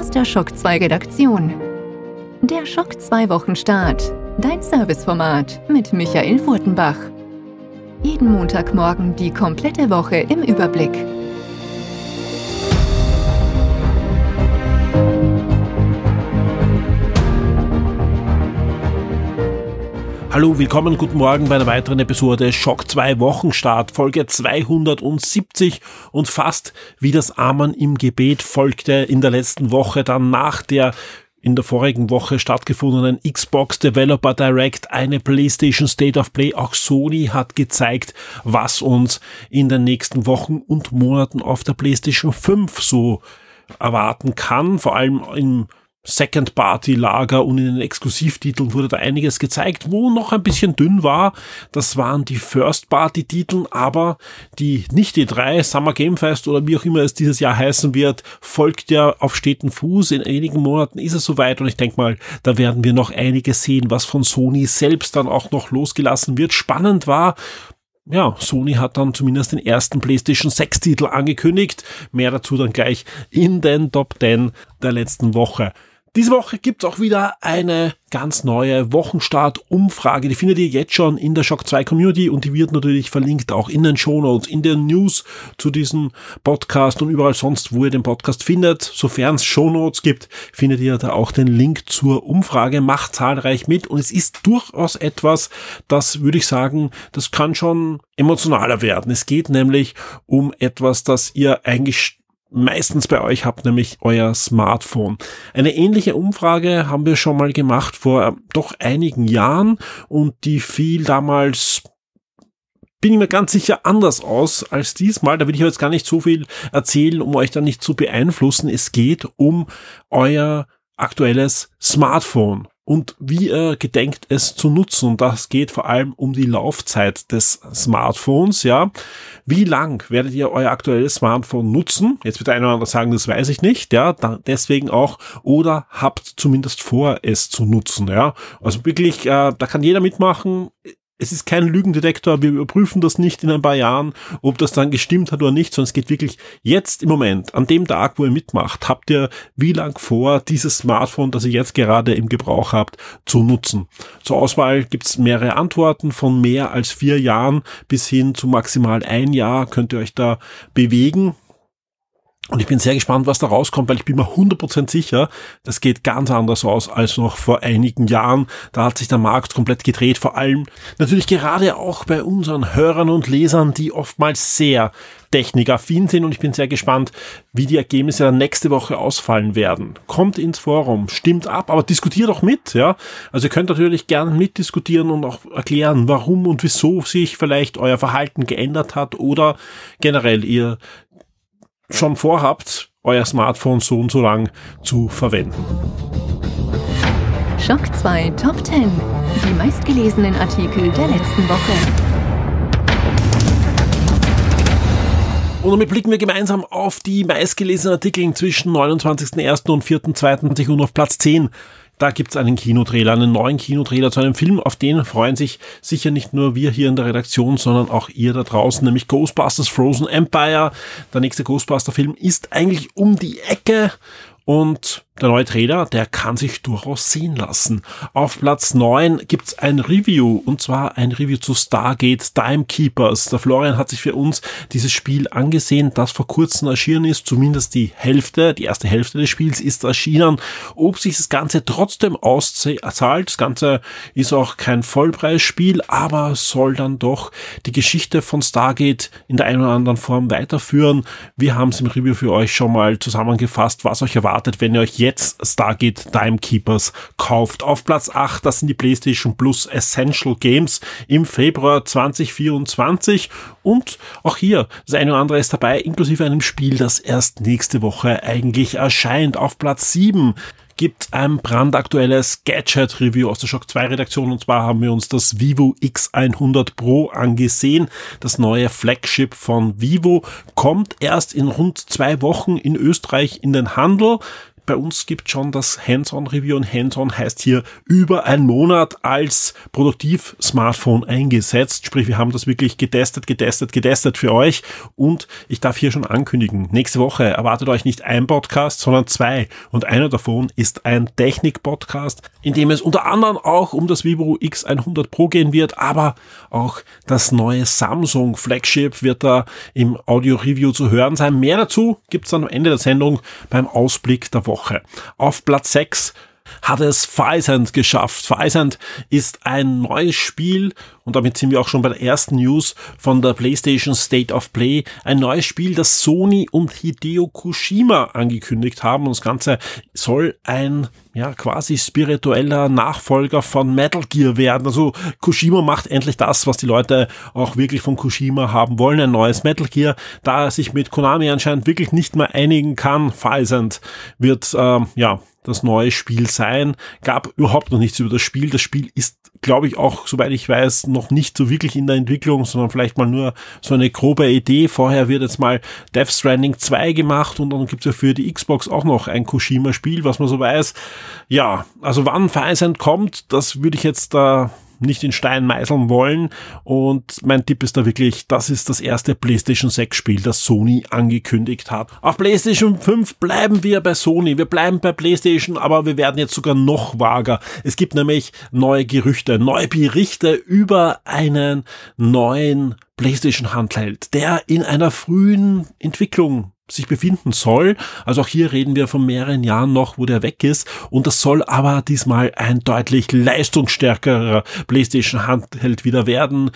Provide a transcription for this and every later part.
aus der Shock 2 Redaktion. Der Shock 2 Wochenstart, dein Serviceformat mit Michael Furtenbach. Jeden Montagmorgen die komplette Woche im Überblick. Hallo, willkommen, guten Morgen bei einer weiteren Episode Shock 2 Wochenstart, Folge 270 und fast wie das Amen im Gebet folgte in der letzten Woche dann nach der in der vorigen Woche stattgefundenen Xbox Developer Direct eine PlayStation State of Play. Auch Sony hat gezeigt, was uns in den nächsten Wochen und Monaten auf der PlayStation 5 so erwarten kann, vor allem im Second-Party-Lager und in den Exklusivtiteln wurde da einiges gezeigt. Wo noch ein bisschen dünn war, das waren die First-Party-Titel, aber die nicht E3, Summer Game Fest oder wie auch immer es dieses Jahr heißen wird, folgt ja auf steten Fuß. In einigen Monaten ist es soweit und ich denke mal, da werden wir noch einiges sehen, was von Sony selbst dann auch noch losgelassen wird. Spannend war, ja, Sony hat dann zumindest den ersten PlayStation 6 Titel angekündigt. Mehr dazu dann gleich in den Top 10 der letzten Woche. Diese Woche gibt's auch wieder eine ganz neue Wochenstart-Umfrage. Die findet ihr jetzt schon in der Shock 2 Community und die wird natürlich verlinkt auch in den Shownotes, in den News zu diesem Podcast und überall sonst, wo ihr den Podcast findet. Sofern es Shownotes gibt, findet ihr da auch den Link zur Umfrage. Macht zahlreich mit und es ist durchaus etwas, das würde ich sagen, das kann schon emotionaler werden. Es geht nämlich um etwas, das ihr eigentlich meistens bei euch habt, nämlich euer Smartphone. Eine ähnliche Umfrage haben wir schon mal gemacht vor doch einigen Jahren und die fiel damals, bin ich mir ganz sicher, anders aus als diesmal. Da will ich jetzt gar nicht so viel erzählen, um euch dann nicht zu beeinflussen. Es geht um euer aktuelles Smartphone und wie ihr gedenkt es zu nutzen. Und das geht vor allem um die Laufzeit des Smartphones, ja. Wie lang werdet ihr euer aktuelles Smartphone nutzen? Jetzt wird der eine oder andere sagen, das weiß ich nicht, ja. Deswegen auch, oder habt zumindest vor, es zu nutzen, ja. Also wirklich, da kann jeder mitmachen. Es ist kein Lügendetektor, wir überprüfen das nicht in ein paar Jahren, ob das dann gestimmt hat oder nicht, sondern es geht wirklich jetzt im Moment, an dem Tag, wo ihr mitmacht, habt ihr wie lang vor, dieses Smartphone, das ihr jetzt gerade im Gebrauch habt, zu nutzen. Zur Auswahl gibt's mehrere Antworten, von mehr als 4 Jahren bis hin zu maximal 1 Jahr könnt ihr euch da bewegen. Und ich bin sehr gespannt, was da rauskommt, weil ich bin mir 100% sicher, das geht ganz anders aus als noch vor einigen Jahren. Da hat sich der Markt komplett gedreht, vor allem natürlich gerade auch bei unseren Hörern und Lesern, die oftmals sehr technikaffin sind und ich bin sehr gespannt, wie die Ergebnisse dann nächste Woche ausfallen werden. Kommt ins Forum, stimmt ab, aber diskutiert auch mit, ja. Also ihr könnt natürlich gerne mitdiskutieren und auch erklären, warum und wieso sich vielleicht euer Verhalten geändert hat oder generell ihr schon vorhabt, euer Smartphone so und so lang zu verwenden. Shock 2 Top 10. Die meistgelesenen Artikel der letzten Woche. Und damit blicken wir gemeinsam auf die meistgelesenen Artikel zwischen 29.01. und 4.22. und auf Platz 10. Da gibt's einen Kinotrailer, einen neuen Kinotrailer zu einem Film, auf den freuen sich sicher nicht nur wir hier in der Redaktion, sondern auch ihr da draußen, nämlich Ghostbusters Frozen Empire. Der nächste Ghostbuster-Film ist eigentlich um die Ecke und der neue Trailer, der kann sich durchaus sehen lassen. Auf Platz 9 gibt's ein Review, und zwar ein Review zu Stargate Timekeepers. Der Florian hat sich für uns dieses Spiel angesehen, das vor kurzem erschienen ist. Zumindest die erste Hälfte des Spiels ist erschienen. Ob sich das Ganze trotzdem auszahlt, das Ganze ist auch kein Vollpreisspiel, aber soll dann doch die Geschichte von Stargate in der einen oder anderen Form weiterführen. Wir haben es im Review für euch schon mal zusammengefasst, was euch erwartet, wenn ihr euch jetzt Stargate Timekeepers kauft. Auf Platz 8, das sind die PlayStation Plus Essential Games im Februar 2024 und auch hier, das eine oder andere ist dabei, inklusive einem Spiel, das erst nächste Woche eigentlich erscheint. Auf Platz 7 gibt ein brandaktuelles Gadget-Review aus der Shock 2 Redaktion und zwar haben wir uns das Vivo X100 Pro angesehen. Das neue Flagship von Vivo kommt erst in rund 2 Wochen in Österreich in den Handel. Bei uns gibt schon das Hands-on-Review und Hands-on heißt hier über einen Monat als Produktiv-Smartphone eingesetzt. Sprich, wir haben das wirklich getestet für euch und ich darf hier schon ankündigen, nächste Woche erwartet euch nicht ein Podcast, sondern 2 und einer davon ist ein Technik-Podcast, in dem es unter anderem auch um das Vibro X100 Pro gehen wird, aber auch das neue Samsung Flagship wird da im Audio-Review zu hören sein. Mehr dazu gibt's dann am Ende der Sendung beim Ausblick der Woche. Auf Platz 6 hat es Physant geschafft. Physant ist ein neues Spiel und damit sind wir auch schon bei der ersten News von der PlayStation State of Play. Ein neues Spiel, das Sony und Hideo Kojima angekündigt haben und das Ganze soll ein quasi spiritueller Nachfolger von Metal Gear werden. Also Kojima macht endlich das, was die Leute auch wirklich von Kojima haben wollen, ein neues Metal Gear. Da er sich mit Konami anscheinend wirklich nicht mehr einigen kann, Physant wird das neue Spiel sein. Gab überhaupt noch nichts über das Spiel. Das Spiel ist, glaube ich, auch, soweit ich weiß, noch nicht so wirklich in der Entwicklung, sondern vielleicht mal nur so eine grobe Idee. Vorher wird jetzt mal Death Stranding 2 gemacht und dann gibt's ja für die Xbox auch noch ein Kojima-Spiel, was man so weiß. Ja, also wann Physant kommt, das würde ich jetzt nicht in Stein meißeln wollen und mein Tipp ist da wirklich, das ist das erste PlayStation 6 Spiel, das Sony angekündigt hat. Auf PlayStation 5 bleiben wir bei Sony, wir bleiben bei PlayStation, aber wir werden jetzt sogar noch vager. Es gibt nämlich neue Gerüchte, neue Berichte über einen neuen PlayStation Handheld, der in einer frühen Entwicklung sich befinden soll. Also auch hier reden wir von mehreren Jahren noch, wo der weg ist. Und das soll aber diesmal ein deutlich leistungsstärkerer PlayStation Handheld wieder werden.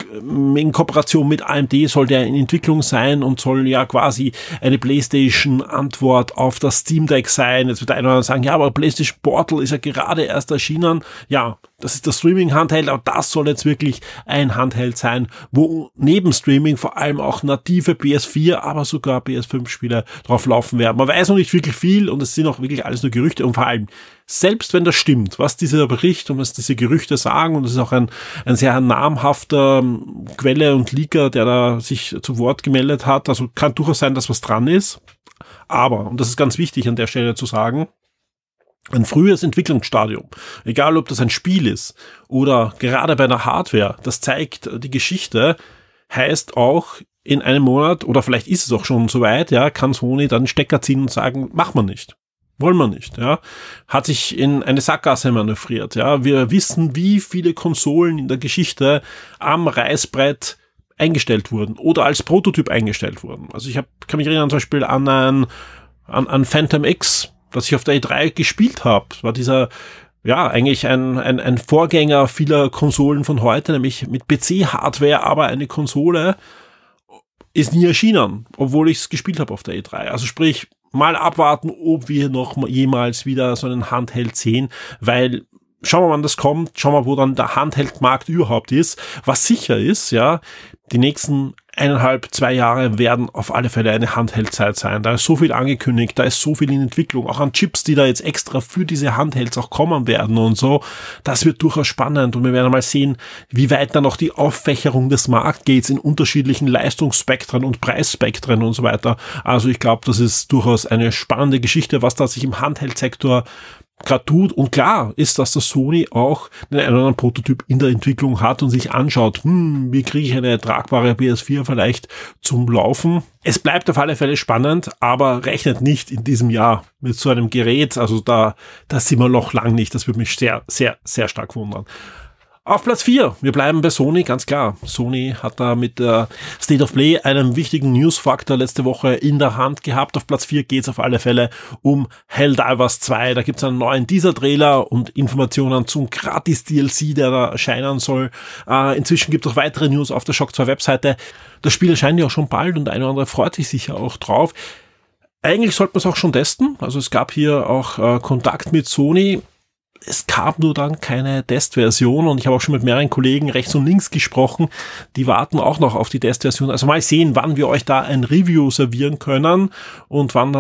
In Kooperation mit AMD soll der in Entwicklung sein und soll ja quasi eine PlayStation Antwort auf das Steam Deck sein. Jetzt wird einer sagen, ja, aber PlayStation Portal ist ja gerade erst erschienen. Ja, das ist das Streaming-Handheld, aber das soll jetzt wirklich ein Handheld sein, wo neben Streaming vor allem auch native PS4, aber sogar PS5-Spiele drauf laufen werden. Man weiß noch nicht wirklich viel und es sind auch wirklich alles nur Gerüchte und vor allem, selbst wenn das stimmt, was dieser Bericht und was diese Gerüchte sagen, und es ist auch ein sehr namhafter Quelle und Leaker, der da sich zu Wort gemeldet hat, also kann durchaus sein, dass was dran ist, aber, und das ist ganz wichtig an der Stelle zu sagen, ein frühes Entwicklungsstadium, egal ob das ein Spiel ist oder gerade bei einer Hardware, das zeigt die Geschichte, heißt auch in einem Monat oder vielleicht ist es auch schon soweit, ja, kann Sony dann Stecker ziehen und sagen, machen wir nicht. Wollen wir nicht, ja. Hat sich in eine Sackgasse manövriert, ja. Wir wissen, wie viele Konsolen in der Geschichte am Reißbrett eingestellt wurden oder als Prototyp eingestellt wurden. Also kann mich erinnern zum Beispiel an Phantom X, das ich auf der E3 gespielt habe, war dieser, eigentlich ein Vorgänger vieler Konsolen von heute, nämlich mit PC-Hardware, aber eine Konsole ist nie erschienen, obwohl ich es gespielt habe auf der E3. Also sprich, mal abwarten, ob wir noch jemals wieder so einen Handheld sehen, weil schauen wir, wann das kommt, schauen wir, wo dann der Handheld-Markt überhaupt ist. Was sicher ist, ja, die nächsten 1,5-2 Jahre werden auf alle Fälle eine Handheld-Zeit sein. Da ist so viel angekündigt, da ist so viel in Entwicklung, auch an Chips, die da jetzt extra für diese Handhelds auch kommen werden und so. Das wird durchaus spannend und wir werden mal sehen, wie weit dann auch die Auffächerung des Marktes geht in unterschiedlichen Leistungsspektren und Preisspektren und so weiter. Also ich glaube, das ist durchaus eine spannende Geschichte, was da sich im Handheld-Sektor gerade tut. Und klar ist, dass der Sony auch einen oder anderen Prototyp in der Entwicklung hat und sich anschaut, wie kriege ich eine tragbare PS4 vielleicht zum Laufen. Es bleibt auf alle Fälle spannend, aber rechnet nicht in diesem Jahr mit so einem Gerät. Also da sind wir noch lang nicht. Das würde mich sehr, sehr, sehr stark wundern. Auf Platz 4, wir bleiben bei Sony, ganz klar. Sony hat da mit der State of Play einen wichtigen Newsfaktor letzte Woche in der Hand gehabt. Auf Platz 4 geht es auf alle Fälle um Helldivers 2. Da gibt es einen neuen Teaser-Trailer und Informationen zum Gratis-DLC, der da erscheinen soll. Inzwischen gibt es auch weitere News auf der Shock 2 Webseite. Das Spiel erscheint ja auch schon bald und der eine oder andere freut sich sicher auch drauf. Eigentlich sollte man es auch schon testen. Also es gab hier auch Kontakt mit Sony. Es gab nur dann keine Testversion und ich habe auch schon mit mehreren Kollegen rechts und links gesprochen, die warten auch noch auf die Testversion. Also mal sehen, wann wir euch da ein Review servieren können und wann dann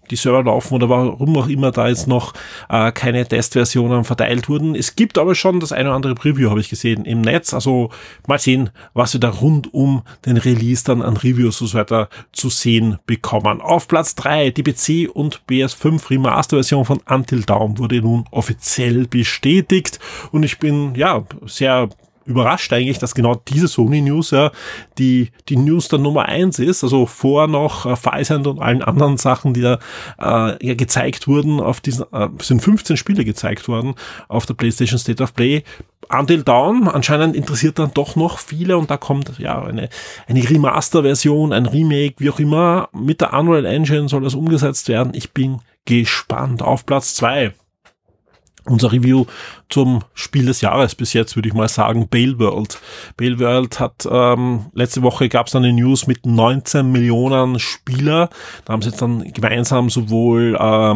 die Server laufen oder warum auch immer da jetzt noch keine Testversionen verteilt wurden. Es gibt aber schon das eine oder andere Preview, habe ich gesehen, im Netz. Also mal sehen, was wir da rund um den Release dann an Reviews und so weiter zu sehen bekommen. Auf Platz 3, die PC und PS5 Remaster-Version von Until Dawn wurde nun offiziell bestätigt und ich bin sehr überrascht eigentlich, dass genau diese Sony News die News der Nummer 1 ist, also vor noch Physand und allen anderen Sachen, die da gezeigt wurden auf diesen, sind 15 Spiele gezeigt worden auf der PlayStation State of Play. Until Dawn, anscheinend interessiert dann doch noch viele und da kommt eine Remaster-Version, ein Remake, wie auch immer, mit der Unreal Engine soll das umgesetzt werden. Ich bin gespannt. Auf Platz 2. Unser Review zum Spiel des Jahres bis jetzt, würde ich mal sagen, Bailworld. Bailworld hat, letzte Woche gab es eine News mit 19 Millionen Spieler. Da haben sie jetzt dann gemeinsam sowohl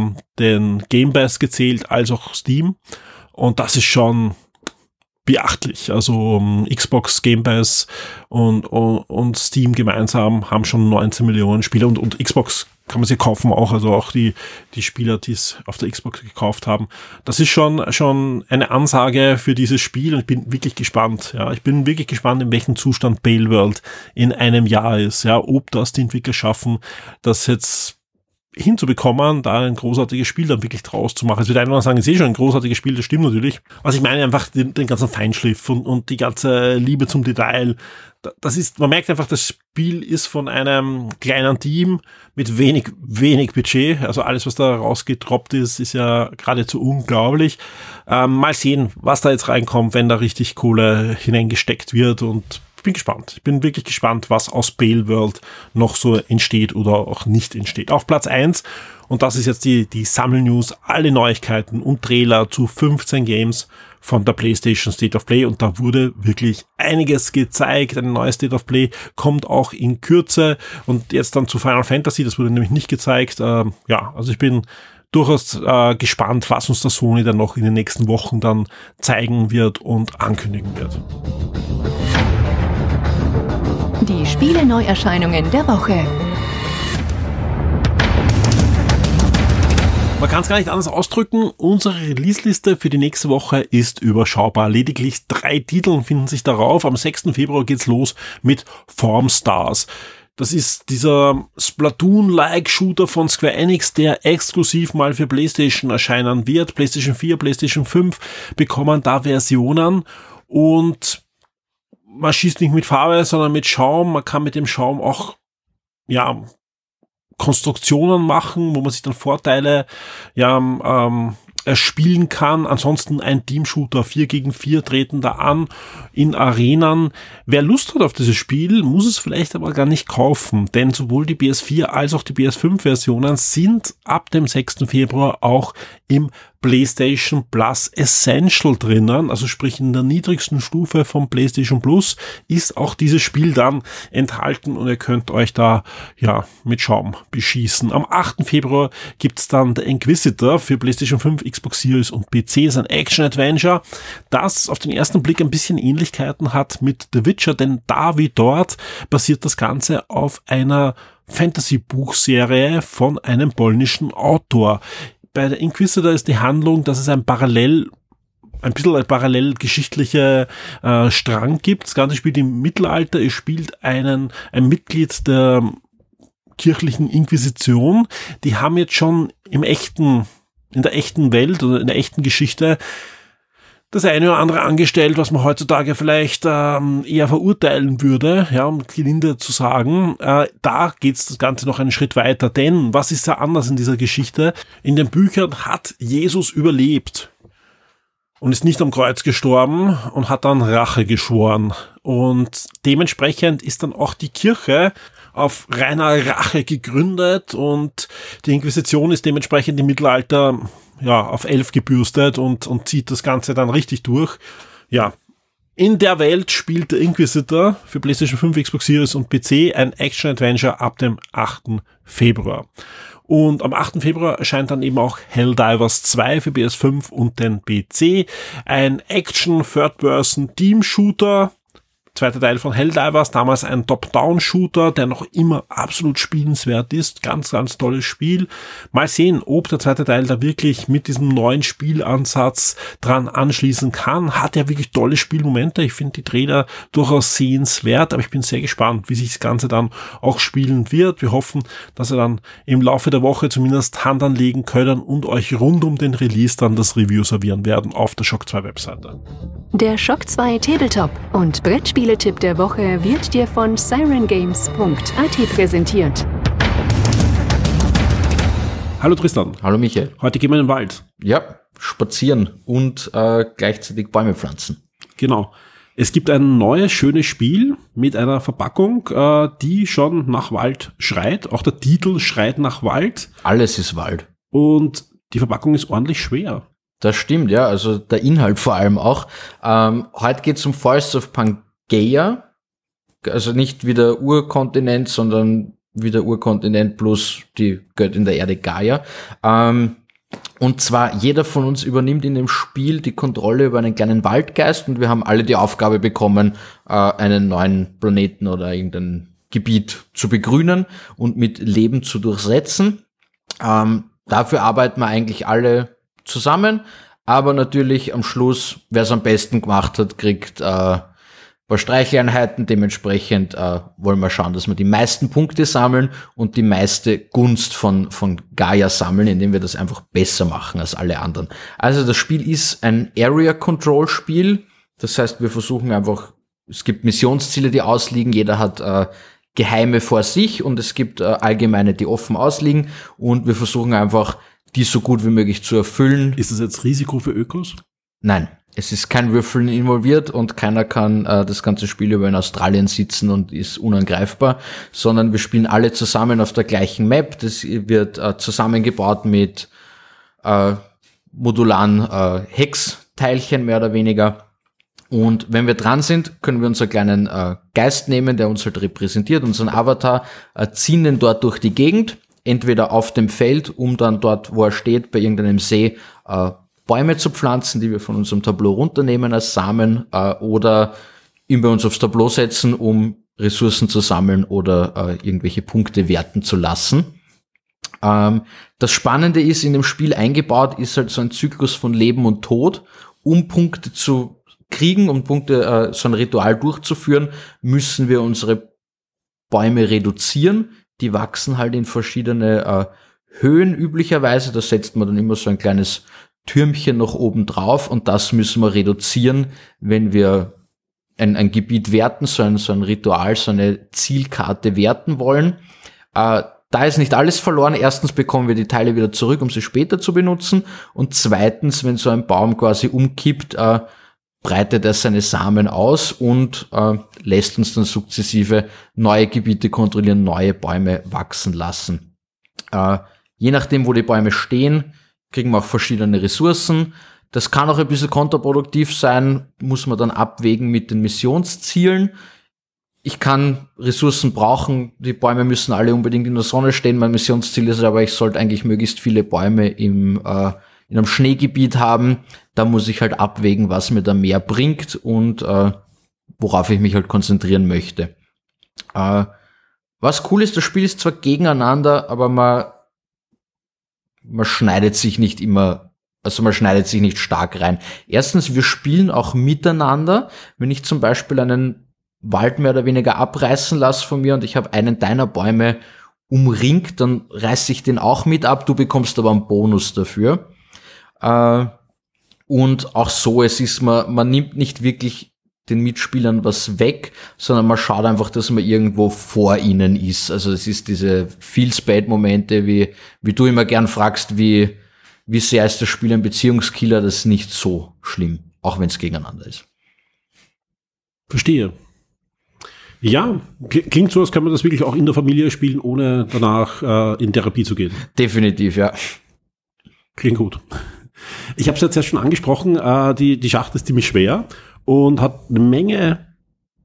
den Game Pass gezählt als auch Steam. Und das ist schon beachtlich. Also Xbox, Game Pass und Steam gemeinsam haben schon 19 Millionen Spieler und Xbox kann man sie kaufen auch, also auch die Spieler, die es auf der Xbox gekauft haben. Das ist schon eine Ansage für dieses Spiel und ich bin wirklich gespannt. Ja, ich bin wirklich gespannt, in welchem Zustand Bailworld in einem Jahr ist. Ja, ob das die Entwickler schaffen, das jetzt hinzubekommen, da ein großartiges Spiel dann wirklich draus zu machen. Es wird einer sagen, es ist schon ein großartiges Spiel, das stimmt natürlich. Was ich meine, einfach den ganzen Feinschliff und die ganze Liebe zum Detail. Das ist, man merkt einfach, das Spiel ist von einem kleinen Team mit wenig Budget. Also alles, was da rausgetroppt ist, ist ja geradezu unglaublich. Mal sehen, was da jetzt reinkommt, wenn da richtig Kohle hineingesteckt wird und ich bin gespannt. Ich bin wirklich gespannt, was aus Bailworld noch so entsteht oder auch nicht entsteht. Auf Platz 1, und das ist jetzt die Sammelnews, alle Neuigkeiten und Trailer zu 15 Games von der PlayStation State of Play und da wurde wirklich einiges gezeigt. Eine neue State of Play kommt auch in Kürze und jetzt dann zu Final Fantasy, das wurde nämlich nicht gezeigt. Also ich bin durchaus gespannt, was uns der Sony dann noch in den nächsten Wochen dann zeigen wird und ankündigen wird. Die Spiele-Neuerscheinungen der Woche. Man kann es gar nicht anders ausdrücken. Unsere Release-Liste für die nächste Woche ist überschaubar. Lediglich 3 Titel finden sich darauf. Am 6. Februar geht's los mit Formstars. Das ist dieser Splatoon-like Shooter von Square Enix, der exklusiv mal für PlayStation erscheinen wird. PlayStation 4, PlayStation 5 bekommen da Versionen und man schießt nicht mit Farbe, sondern mit Schaum. Man kann mit dem Schaum auch, Konstruktionen machen, wo man sich dann Vorteile, erspielen kann. Ansonsten ein Team-Shooter, 4 gegen 4 treten da an in Arenen. Wer Lust hat auf dieses Spiel, muss es vielleicht aber gar nicht kaufen, denn sowohl die PS4 als auch die PS5-Versionen sind ab dem 6. Februar auch im PlayStation Plus Essential drinnen, also sprich in der niedrigsten Stufe vom PlayStation Plus ist auch dieses Spiel dann enthalten und ihr könnt euch da mit Schaum beschießen. Am 8. Februar gibt's dann The Inquisitor für PlayStation 5, Xbox Series und PC, ist ein Action-Adventure, das auf den ersten Blick ein bisschen Ähnlichkeiten hat mit The Witcher, denn da wie dort basiert das Ganze auf einer Fantasy-Buchserie von einem polnischen Autor. Bei der Inquisitor ist die Handlung, dass es ein bisschen ein parallel geschichtlicher Strang gibt. Das Ganze spielt im Mittelalter. Es spielt ein Mitglied der kirchlichen Inquisition. Die haben jetzt schon in der echten Welt oder in der echten Geschichte das eine oder andere angestellt, was man heutzutage vielleicht eher verurteilen würde, um gelinde zu sagen. Da geht's das Ganze noch einen Schritt weiter, denn was ist da anders in dieser Geschichte? In den Büchern hat Jesus überlebt und ist nicht am Kreuz gestorben und hat dann Rache geschworen. Und dementsprechend ist dann auch die Kirche auf reiner Rache gegründet und die Inquisition ist dementsprechend im Mittelalter auf 11 gebürstet und zieht das Ganze dann richtig durch. In der Welt spielt der Inquisitor für PlayStation 5, Xbox Series und PC ein Action-Adventure ab dem 8. Februar. Und am 8. Februar erscheint dann eben auch Helldivers 2 für PS5 und den PC. Ein Action-Third-Person-Team-Shooter zweite Teil von Helldivers, damals ein Top-Down-Shooter, der noch immer absolut spielenswert ist. Ganz, ganz tolles Spiel. Mal sehen, ob der zweite Teil da wirklich mit diesem neuen Spielansatz dran anschließen kann. Hat ja wirklich tolle Spielmomente. Ich finde die Trailer durchaus sehenswert, aber ich bin sehr gespannt, wie sich das Ganze dann auch spielen wird. Wir hoffen, dass wir dann im Laufe der Woche zumindest Hand anlegen können und euch rund um den Release dann das Review servieren werden auf der Shock 2 Webseite. Der Shock 2 Tabletop und Brettspieletipp der Woche wird dir von sirengames.at präsentiert. Hallo Tristan. Hallo Michael. Heute gehen wir in den Wald. Ja, spazieren und gleichzeitig Bäume pflanzen. Genau. Es gibt ein neues, schönes Spiel mit einer Verpackung, die schon nach Wald schreit. Auch der Titel schreit nach Wald. Alles ist Wald. Und die Verpackung ist ordentlich schwer. Das stimmt, ja. Also der Inhalt vor allem auch. Heute geht es um Forests of Pangaea. Also nicht wie der Urkontinent, sondern wie der Urkontinent plus die Göttin der Erde Gaia. Und zwar, jeder von uns übernimmt in dem Spiel die Kontrolle über einen kleinen Waldgeist und wir haben alle die Aufgabe bekommen, einen neuen Planeten oder irgendein Gebiet zu begrünen und mit Leben zu durchsetzen. Dafür arbeiten wir eigentlich alle zusammen, aber natürlich am Schluss, wer es am besten gemacht hat, kriegt ein paar Streicheleinheiten. Dementsprechend wollen wir schauen, dass wir die meisten Punkte sammeln und die meiste Gunst von Gaia sammeln, indem wir das einfach besser machen als alle anderen. Also das Spiel ist ein Area-Control-Spiel. Das heißt, wir versuchen einfach, es gibt Missionsziele, die ausliegen. Jeder hat geheime vor sich und es gibt allgemeine, die offen ausliegen. Und wir versuchen einfach, die so gut wie möglich zu erfüllen. Ist das jetzt Risiko für Ökos? Nein, es ist kein Würfeln involviert und keiner kann das ganze Spiel über in Australien sitzen und ist unangreifbar, sondern wir spielen alle zusammen auf der gleichen Map. Das wird zusammengebaut mit modularen Hexteilchen mehr oder weniger. Und wenn wir dran sind, können wir unseren kleinen Geist nehmen, der uns halt repräsentiert, unseren Avatar, ziehen den dort durch die Gegend, entweder auf dem Feld, um dann dort, wo er steht, bei irgendeinem See, Bäume zu pflanzen, die wir von unserem Tableau runternehmen als Samen, oder ihn bei uns aufs Tableau setzen, um Ressourcen zu sammeln oder irgendwelche Punkte werten zu lassen. Das Spannende ist, in dem Spiel eingebaut ist halt so ein Zyklus von Leben und Tod. Um Punkte zu kriegen, um Punkte, so ein Ritual durchzuführen, müssen wir unsere Bäume reduzieren. Die wachsen halt in verschiedene Höhen üblicherweise. Da setzt man dann immer so ein kleines Türmchen noch oben drauf und das müssen wir reduzieren, wenn wir ein Gebiet werten, so ein Ritual, so eine Zielkarte werten wollen. Da ist nicht alles verloren. Erstens bekommen wir die Teile wieder zurück, um sie später zu benutzen. Und zweitens, wenn so ein Baum quasi umkippt, breitet er seine Samen aus und lässt uns dann sukzessive neue Gebiete kontrollieren, neue Bäume wachsen lassen. Je nachdem, wo die Bäume stehen, kriegen wir auch verschiedene Ressourcen. Das kann auch ein bisschen kontraproduktiv sein, muss man dann abwägen mit den Missionszielen. Ich kann Ressourcen brauchen, die Bäume müssen alle unbedingt in der Sonne stehen. Mein Missionsziel ist aber, ich sollte eigentlich möglichst viele Bäume in einem Schneegebiet haben. Da muss ich halt abwägen, was mir da mehr bringt und worauf ich mich halt konzentrieren möchte. Was cool ist, das Spiel ist zwar gegeneinander, aber man schneidet sich nicht immer, also man schneidet sich nicht stark rein. Erstens, wir spielen auch miteinander. Wenn ich zum Beispiel einen Wald mehr oder weniger abreißen lasse von mir und ich habe einen deiner Bäume umringt, dann reiße ich den auch mit ab, du bekommst aber einen Bonus dafür. Und auch so, es ist man nimmt nicht wirklich den Mitspielern was weg, sondern man schaut einfach, dass man irgendwo vor ihnen ist. Also es ist diese Feel-Spade-Momente, wie du immer gern fragst, wie sehr ist das Spiel ein Beziehungskiller, das ist nicht so schlimm, auch wenn es gegeneinander ist. Verstehe. Ja, klingt so, als kann man das wirklich auch in der Familie spielen, ohne danach in Therapie zu gehen. Definitiv, ja. Klingt gut. Ich habe es jetzt ja schon angesprochen, die Schachtel ist ziemlich schwer und hat eine Menge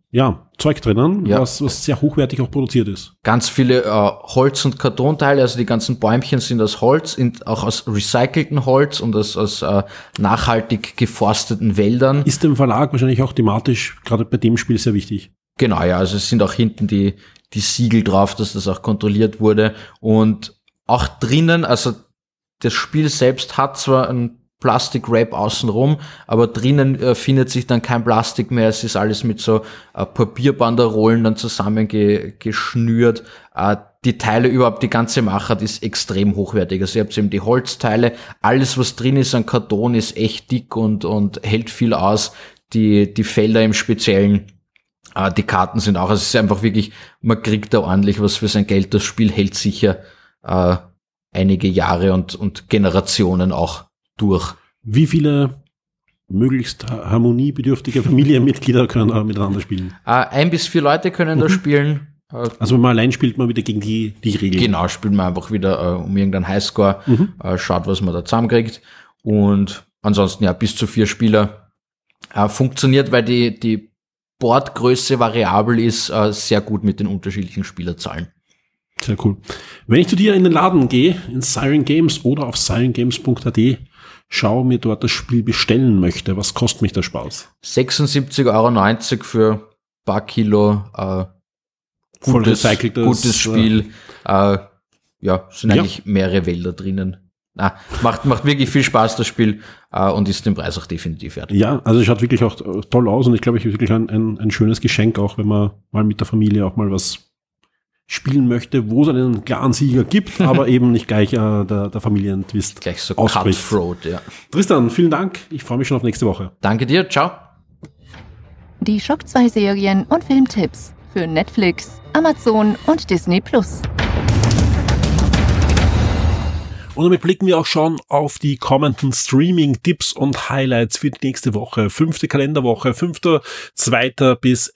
Zeug drinnen, Ja. was sehr hochwertig auch produziert ist. Ganz viele Holz- und Kartonteile, also die ganzen Bäumchen sind aus Holz, auch aus recyceltem Holz und aus nachhaltig geforsteten Wäldern. Ist dem Verlag wahrscheinlich auch thematisch, gerade bei dem Spiel, sehr wichtig. Genau, ja, also es sind auch hinten die Siegel drauf, dass das auch kontrolliert wurde. Und auch drinnen, also das Spiel selbst hat zwar ein Plastik-Wrap außenrum, aber drinnen findet sich dann kein Plastik mehr. Es ist alles mit so Papierbanderolen dann zusammengeschnürt. Die Teile überhaupt, die ganze Machart ist extrem hochwertig. Also ihr habt eben die Holzteile, alles was drin ist an Karton ist echt dick und hält viel aus. Die Felder im Speziellen, die Karten sind auch, also es ist einfach wirklich, man kriegt da ordentlich was für sein Geld. Das Spiel hält sicher einige Jahre und Generationen auch durch. Wie viele möglichst harmoniebedürftige Familienmitglieder können da miteinander spielen? 1 bis 4 Leute können da spielen. Also wenn man allein spielt, man wieder gegen die Regeln. Genau, spielt man einfach wieder um irgendeinen Highscore, schaut, was man da zusammenkriegt. Und ansonsten ja, bis zu 4 Spieler. Funktioniert, weil die Boardgröße variabel ist, sehr gut mit den unterschiedlichen Spielerzahlen. Sehr cool. Wenn ich zu dir in den Laden gehe, in Siren Games oder auf sirengames.at, schau mir dort das Spiel bestellen möchte, was kostet mich der Spaß? 76,90 € für ein paar Kilo Voll recyceltes gutes Spiel. Sind eigentlich mehrere Wälder drinnen. Macht wirklich viel Spaß, das Spiel, und ist den Preis auch definitiv wert. Ja, also es schaut wirklich auch toll aus und ich glaube, es ist wirklich ein schönes Geschenk, auch wenn man mal mit der Familie auch mal was spielen möchte, wo es einen klaren Sieger gibt, aber eben nicht gleich der Familientwist Gleich so ausbricht. Cutthroat, ja. Tristan, vielen Dank. Ich freue mich schon auf nächste Woche. Danke dir, ciao. Die Shock 2 Serien und Filmtipps für Netflix, Amazon und Disney+. Und damit blicken wir auch schon auf die kommenden Streaming-Tipps und Highlights für die nächste Woche. 5. Kalenderwoche, 5.2. bis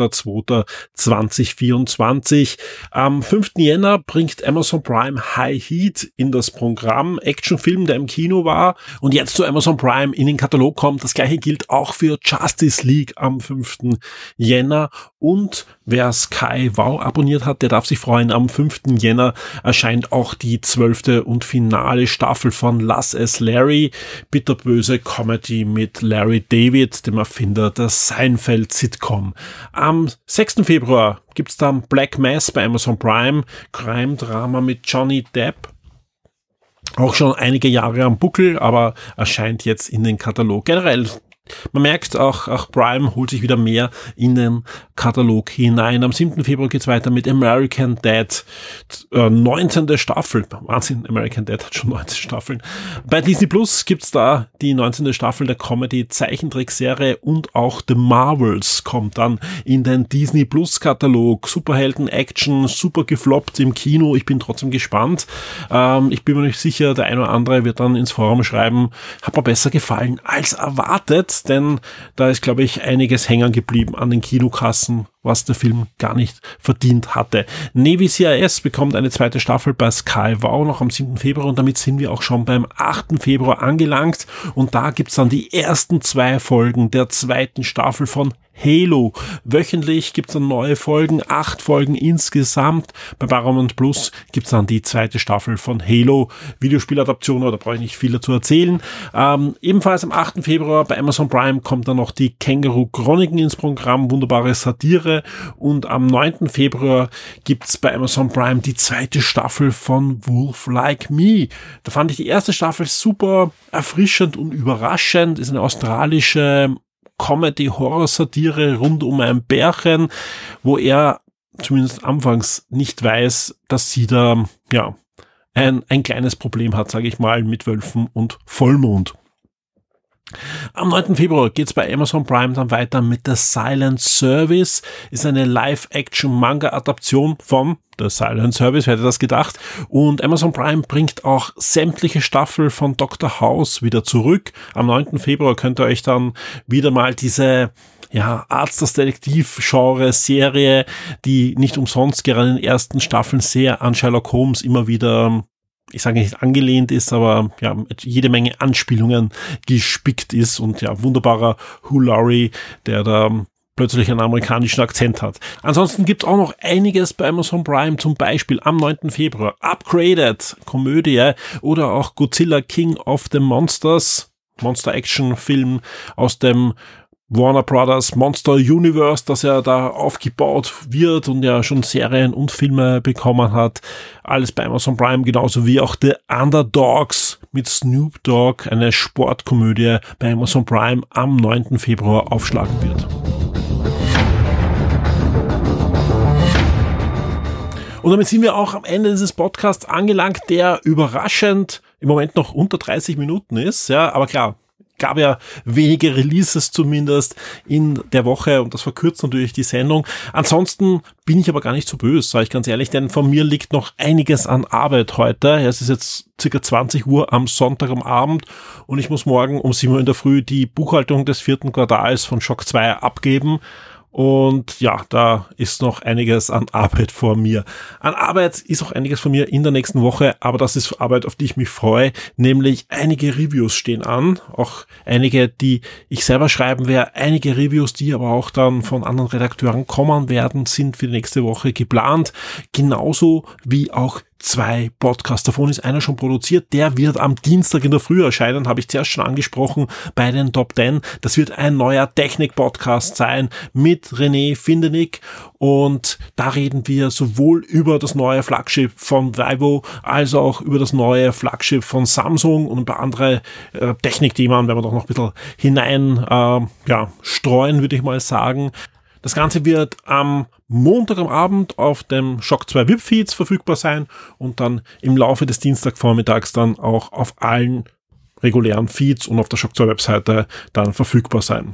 11.2.2024. Am 5. Jänner bringt Amazon Prime High Heat in das Programm. Actionfilm, der im Kino war und jetzt zu Amazon Prime in den Katalog kommt. Das gleiche gilt auch für Justice League am 5. Jänner. Und wer Sky Wow abonniert hat, der darf sich freuen. Am 5. Jänner erscheint auch die 12. und finale Staffel von Lass es Larry, bitterböse Comedy mit Larry David, dem Erfinder der Seinfeld-Sitcom. Am 6. Februar gibt's dann Black Mass bei Amazon Prime, Crime-Drama mit Johnny Depp. Auch schon einige Jahre am Buckel, aber erscheint jetzt in den Katalog. Generell, man merkt, auch Prime holt sich wieder mehr in den Katalog hinein. Am 7. Februar geht's weiter mit American Dad, 19. Staffel. Wahnsinn, American Dad hat schon 19 Staffeln. Bei Disney Plus gibt's da die 19. Staffel der Comedy-Zeichentrickserie und auch The Marvels kommt dann in den Disney Plus Katalog. Superhelden-Action, super gefloppt im Kino. Ich bin trotzdem gespannt. Ich bin mir nicht sicher, der eine oder andere wird dann ins Forum schreiben, hat mir besser gefallen als erwartet. Denn da ist, glaube ich, einiges hängen geblieben an den Kinokassen, was der Film gar nicht verdient hatte. Navy CIS bekommt eine 2. Staffel bei Sky Wow noch am 7. Februar und damit sind wir auch schon beim 8. Februar angelangt und da gibt's dann die ersten 2 Folgen der 2. Staffel von Halo. Wöchentlich gibt's dann neue Folgen, 8 Folgen insgesamt. Bei Paramount Plus gibt's dann die 2. Staffel von Halo. Videospieladaption, da brauche ich nicht viel dazu erzählen. Ebenfalls am 8. Februar bei Amazon Prime kommt dann noch die Känguru-Chroniken ins Programm, wunderbare Satire. Und am 9. Februar gibt's bei Amazon Prime die 2. Staffel von Wolf Like Me. Da fand ich die erste Staffel super erfrischend und überraschend. Ist eine australische Comedy-Horror-Satire rund um ein Bärchen, wo er zumindest anfangs nicht weiß, dass sie da ein kleines Problem hat, sage ich mal, mit Wölfen und Vollmond. Am 9. Februar geht's bei Amazon Prime dann weiter mit The Silent Service. Ist eine Live-Action-Manga-Adaption von The Silent Service, wer hätte das gedacht? Und Amazon Prime bringt auch sämtliche Staffeln von Dr. House wieder zurück. Am 9. Februar könnt ihr euch dann wieder mal diese Arzt-Detektiv-Genre-Serie, die nicht umsonst gerade in den ersten Staffeln sehr an Sherlock Holmes immer wieder, ich sage nicht angelehnt ist, aber jede Menge Anspielungen gespickt ist und wunderbarer Hugh Laurie, der da plötzlich einen amerikanischen Akzent hat. Ansonsten gibt es auch noch einiges bei Amazon Prime, zum Beispiel am 9. Februar Upgraded, Komödie, oder auch Godzilla King of the Monsters, Monster-Action-Film aus dem Warner Brothers Monster Universe, das ja da aufgebaut wird und ja schon Serien und Filme bekommen hat. Alles bei Amazon Prime, genauso wie auch The Underdogs mit Snoop Dogg, eine Sportkomödie bei Amazon Prime am 9. Februar aufschlagen wird. Und damit sind wir auch am Ende dieses Podcasts angelangt, der überraschend im Moment noch unter 30 Minuten ist. Ja, aber klar, gab ja wenige Releases zumindest in der Woche und das verkürzt natürlich die Sendung. Ansonsten bin ich aber gar nicht so böse, sage ich ganz ehrlich, denn von mir liegt noch einiges an Arbeit heute. Ja, es ist jetzt circa 20 Uhr am Sonntag am Abend und ich muss morgen um 7 Uhr in der Früh die Buchhaltung des 4. Quartals von Shock 2 abgeben. Und ja, da ist noch einiges an Arbeit vor mir. An Arbeit ist auch einiges von mir in der nächsten Woche, aber das ist Arbeit, auf die ich mich freue, nämlich einige Reviews stehen an, auch einige, die ich selber schreiben werde, einige Reviews, die aber auch dann von anderen Redakteuren kommen werden, sind für die nächste Woche geplant, genauso wie auch 2 Podcasts. Davon ist einer schon produziert, der wird am Dienstag in der Früh erscheinen, habe ich zuerst schon angesprochen bei den Top 10. Das wird ein neuer Technik-Podcast sein mit René Findenick und da reden wir sowohl über das neue Flaggschiff von Vivo als auch über das neue Flaggschiff von Samsung und ein paar andere Technikthemen, werden wir doch noch ein bisschen hinein streuen, würde ich mal sagen. Das Ganze wird am Montag am Abend auf dem Shock 2 VIP-Feeds verfügbar sein und dann im Laufe des Dienstagvormittags dann auch auf allen regulären Feeds und auf der Shock 2 Webseite dann verfügbar sein.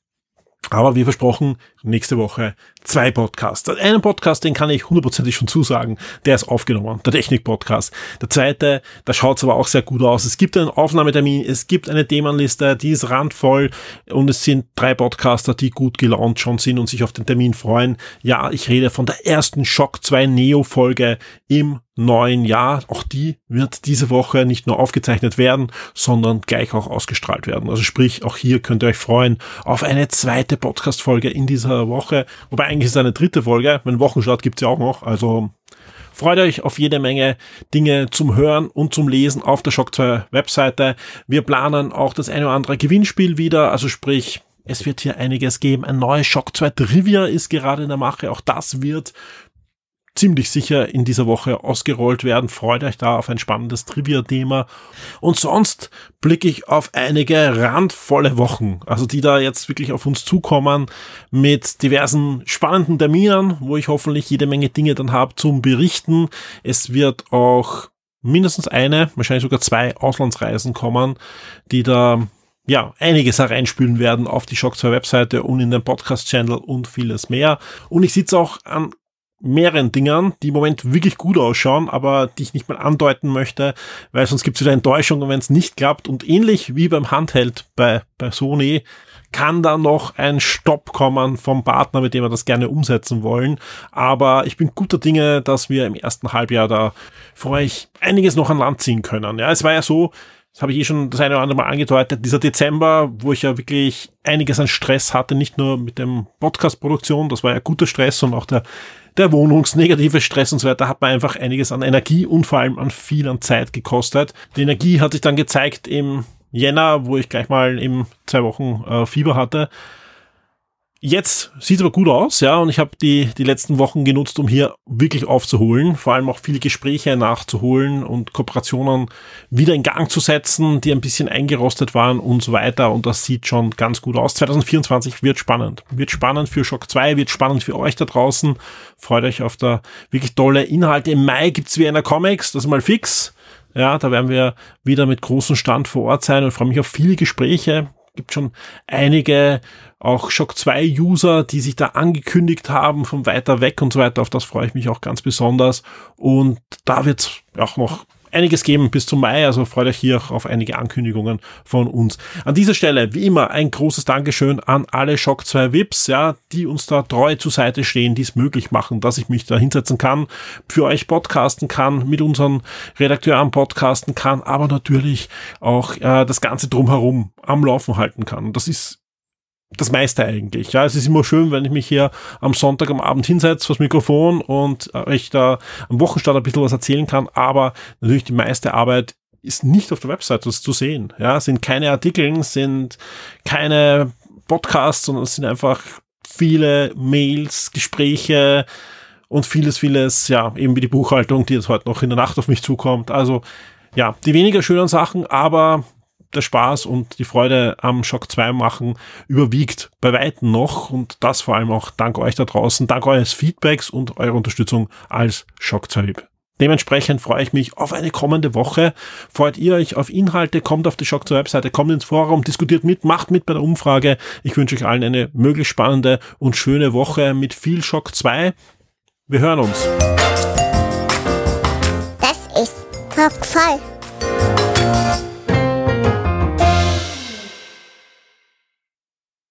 Aber wie versprochen, nächste Woche 2 Podcasts. Einen Podcast, den kann ich hundertprozentig schon zusagen, der ist aufgenommen, der Technik-Podcast. Der zweite, da schaut's aber auch sehr gut aus. Es gibt einen Aufnahmetermin, es gibt eine Themenliste, die ist randvoll und es sind 3 Podcaster, die gut gelaunt schon sind und sich auf den Termin freuen. Ja, ich rede von der ersten Shock 2 Neo-Folge im neuen Jahr. Auch die wird diese Woche nicht nur aufgezeichnet werden, sondern gleich auch ausgestrahlt werden. Also sprich, auch hier könnt ihr euch freuen auf eine zweite Podcast-Folge in dieser Woche. Wobei eigentlich ist es eine 3. Folge. Einen Wochenstart gibt's ja auch noch. Also freut euch auf jede Menge Dinge zum Hören und zum Lesen auf der Shock 2 Webseite. Wir planen auch das eine oder andere Gewinnspiel wieder. Also sprich, es wird hier einiges geben. Ein neues Shock 2 Trivia ist gerade in der Mache. Auch das wird ziemlich sicher in dieser Woche ausgerollt werden. Freut euch da auf ein spannendes Trivia-Thema. Und sonst blicke ich auf einige randvolle Wochen, also die da jetzt wirklich auf uns zukommen mit diversen spannenden Terminen, wo ich hoffentlich jede Menge Dinge dann habe zum Berichten. Es wird auch mindestens eine, wahrscheinlich sogar 2 Auslandsreisen kommen, die da einiges hereinspülen werden auf die Shock 2 Webseite und in den Podcast-Channel und vieles mehr. Und ich sitze auch an mehreren Dingern, die im Moment wirklich gut ausschauen, aber die ich nicht mal andeuten möchte, weil sonst gibt es wieder Enttäuschung, wenn es nicht klappt. Und ähnlich wie beim Handheld bei Sony kann da noch ein Stopp kommen vom Partner, mit dem wir das gerne umsetzen wollen. Aber ich bin guter Dinge, dass wir im ersten Halbjahr da für euch einiges noch an Land ziehen können. Ja, es war ja so, das habe ich schon das eine oder andere Mal angedeutet, dieser Dezember, wo ich ja wirklich einiges an Stress hatte, nicht nur mit dem Podcast-Produktion, das war ja guter Stress und auch der wohnungsnegative Stress und so weiter, hat man einfach einiges an Energie und vor allem an viel an Zeit gekostet. Die Energie hat sich dann gezeigt im Jänner, wo ich gleich mal eben 2 Wochen Fieber hatte. Jetzt sieht es aber gut aus, ja, und ich habe die letzten Wochen genutzt, um hier wirklich aufzuholen, vor allem auch viele Gespräche nachzuholen und Kooperationen wieder in Gang zu setzen, die ein bisschen eingerostet waren und so weiter, und das sieht schon ganz gut aus. 2024 wird spannend für Shock 2, wird spannend für euch da draußen. Freut euch auf da wirklich tolle Inhalte. Im Mai gibt's Vienna Comics, das ist mal fix. Ja, da werden wir wieder mit großem Stand vor Ort sein und freue mich auf viele Gespräche. Gibt schon einige auch Shock 2 User, die sich da angekündigt haben von weiter weg und so weiter. Auf das freue ich mich auch ganz besonders. Und da wird es auch noch einiges geben bis zum Mai. Also freut euch hier auch auf einige Ankündigungen von uns. An dieser Stelle, wie immer, ein großes Dankeschön an alle Shock 2 VIPs, ja, die uns da treu zur Seite stehen, die es möglich machen, dass ich mich da hinsetzen kann, für euch podcasten kann, mit unseren Redakteuren podcasten kann, aber natürlich auch das Ganze drumherum am Laufen halten kann. Und das ist das meiste eigentlich. Ja, es ist immer schön, wenn ich mich hier am Sonntag am Abend hinsetze vors Mikrofon und ich da am Wochenstart ein bisschen was erzählen kann, aber natürlich die meiste Arbeit ist nicht auf der Website, das zu sehen. Ja, es sind keine Artikel, sind keine Podcasts, sondern es sind einfach viele Mails, Gespräche und vieles, ja, eben wie die Buchhaltung, die jetzt heute noch in der Nacht auf mich zukommt. Also, ja, die weniger schönen Sachen, aber der Spaß und die Freude am Shock 2 machen überwiegt bei Weitem noch und das vor allem auch dank euch da draußen, dank eures Feedbacks und eurer Unterstützung als Shock 2 VIP. Dementsprechend freue ich mich auf eine kommende Woche. Freut ihr euch auf Inhalte, kommt auf die Shock 2 Webseite, kommt ins Forum, diskutiert mit, macht mit bei der Umfrage. Ich wünsche euch allen eine möglichst spannende und schöne Woche mit viel Shock 2. Wir hören uns. Das ist Talk voll.